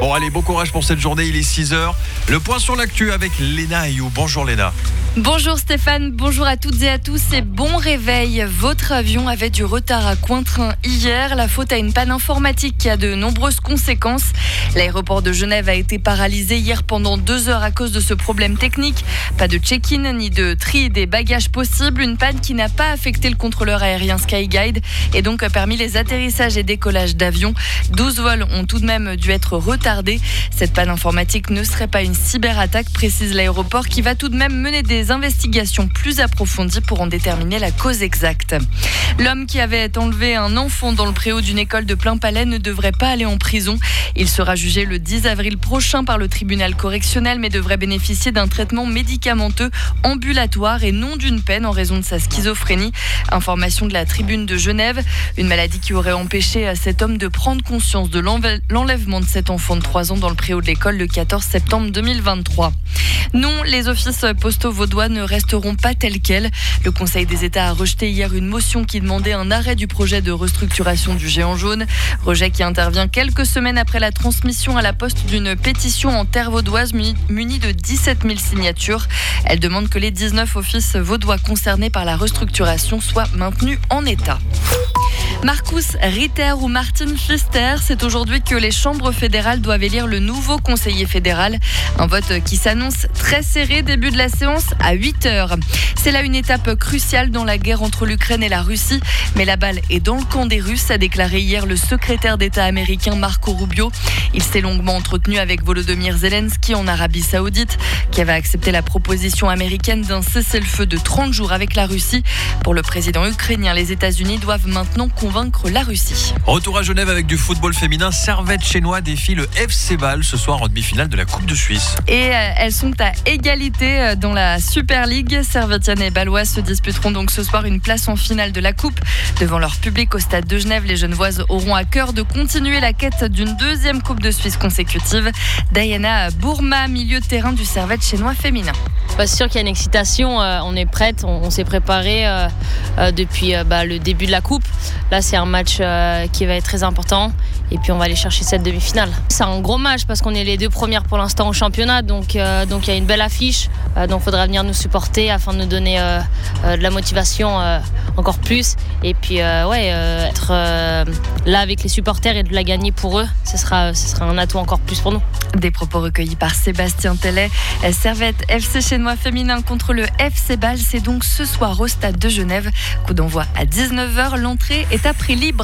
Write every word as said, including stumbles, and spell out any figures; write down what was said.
Bon allez, bon courage pour cette journée, il est six heures. Le point sur l'actu avec Léna Ayou. Bonjour Léna. Bonjour Stéphane, bonjour à toutes et à tous et bon réveil. Votre avion avait du retard à Cointrin hier. La faute à une panne informatique qui a de nombreuses conséquences. L'aéroport de Genève a été paralysé hier pendant deux heures à cause de ce problème technique. Pas de check-in ni de tri des bagages possibles. Une panne qui n'a pas affecté le contrôleur aérien Skyguide et donc a permis les atterrissages et décollages d'avions. douze vols ont tout de même dû être retardés. Cette panne informatique ne serait pas une cyberattaque, précise l'aéroport, qui va tout de même mener des investigations plus approfondies pour en déterminer la cause exacte. L'homme qui avait enlevé un enfant dans le préau d'une école de Plainpalais ne devrait pas aller en prison. Il sera jugé le dix avril prochain par le tribunal correctionnel, mais devrait bénéficier d'un traitement médicamenteux ambulatoire et non d'une peine en raison de sa schizophrénie. Information de la Tribune de Genève, une maladie qui aurait empêché à cet homme de prendre conscience de l'enlèvement de cet enfant de trois ans dans le préau de l'école le quatorze septembre deux mille vingt-trois. Non, les offices postaux vaudois ne resteront pas tels quels. Le Conseil des États a rejeté hier une motion qui demandait un arrêt du projet de restructuration du géant jaune. Rejet qui intervient quelques semaines après la transmission à la Poste d'une pétition en terre vaudoise munie de dix-sept mille signatures. Elle demande que les dix-neuf offices vaudois concernés par la restructuration soient maintenus en état. Marcus Ritter ou Martin Pfister, c'est aujourd'hui que les chambres fédérales doivent élire le nouveau conseiller fédéral. Un vote qui s'annonce très serré, début de la séance à huit heures. C'est là une étape cruciale dans la guerre entre l'Ukraine et la Russie. Mais la balle est dans le camp des Russes, a déclaré hier le secrétaire d'État américain Marco Rubio. Il s'est longuement entretenu avec Volodymyr Zelensky en Arabie Saoudite, qui avait accepté la proposition américaine d'un cessez-le-feu de trente jours avec la Russie. Pour le président ukrainien, les États-Unis doivent maintenant convaincre la Russie. Retour à Genève avec du football féminin. Servette Chénois défie le F C Bâle ce soir en demi-finale de la Coupe de Suisse. Et elles sont à égalité dans la Super League. Servettiennes et Bâloises se disputeront donc ce soir une place en finale de la Coupe. Devant leur public au stade de Genève, les Genevoises auront à cœur de continuer la quête d'une deuxième Coupe de Suisse consécutive. Diana Bourma, milieu de terrain du Servette Chénois féminin. Bah, c'est sûr qu'il y a une excitation, euh, on est prête, on, on s'est préparé euh, euh, depuis euh, bah, le début de la Coupe. Là c'est un match euh, qui va être très important et puis on va aller chercher cette demi-finale. C'est un gros match parce qu'on est les deux premières pour l'instant au championnat, donc euh, donc il y a une belle affiche, euh, donc il faudra venir nous supporter afin de nous donner euh, euh, de la motivation euh, encore plus et puis euh, ouais, euh, être euh, là avec les supporters et de la gagner pour eux, ce sera, ce sera un atout encore plus pour nous. Des propos recueillis par Sébastien Tellet. Servette F C Chénois féminin contre le F C Bâle, c'est donc ce soir au stade de Genève. Coup d'envoi à dix-neuf heures, l'entrée est à prix libre.